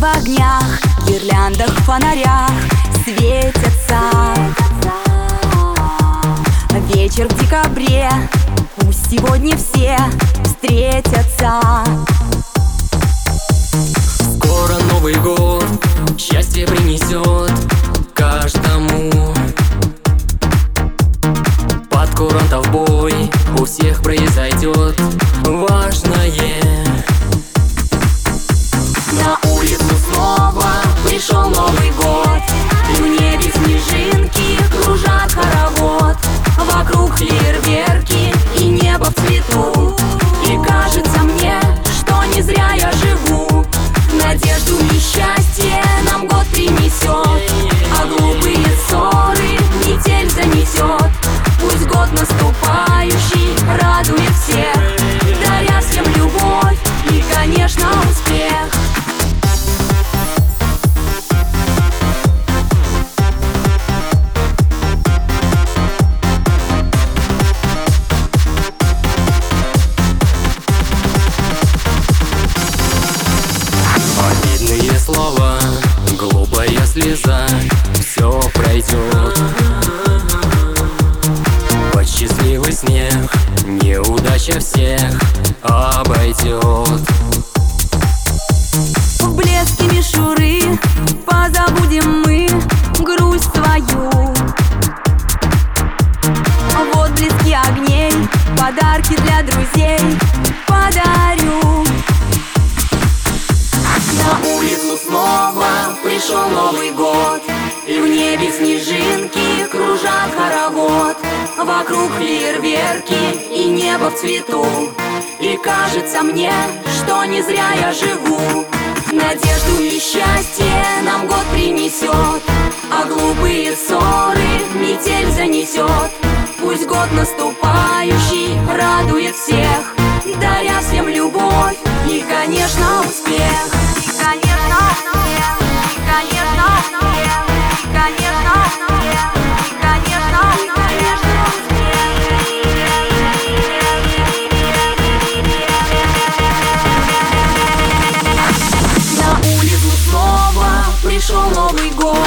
огнях, гирляндах, фонарях светятся. Вечер в декабре, пусть сегодня все встретятся. Скоро Новый год счастье принесет каждому. Под курантов бой у всех произойдет важное. На улицу снова пришел Новый год, и в небе снежинки кружат хоровод. Вокруг фейерверки и небо в цвету, и кажется мне, что не зря я живу. Надежду и счастье нам год принесет, а глупые ссоры метель занесет. Пусть год наступающий радует всех, даря всем любовь и, конечно, успех. Обидные слова, глупая слеза, все пройдет. Под счастливый смех неудача всех обойдет. В блеске мишуры позабудем мы грусть свою. В отблеске огней подарки для друзей подарю. На улицу снова пришел Новый год, и в небе снежинки кружат хоровод. Вокруг фейерверки и небо в цвету, и кажется мне, что не зря я живу. Надежду и счастье нам год принесет, а глупые ссоры метель занесет. Пусть год наступающий радует всех, даря всем любовь и, конечно, успех. И, конечно, успех. И, конечно, успех. И, конечно, успех. И, конечно, успех. На улицу снова пришел Новый год,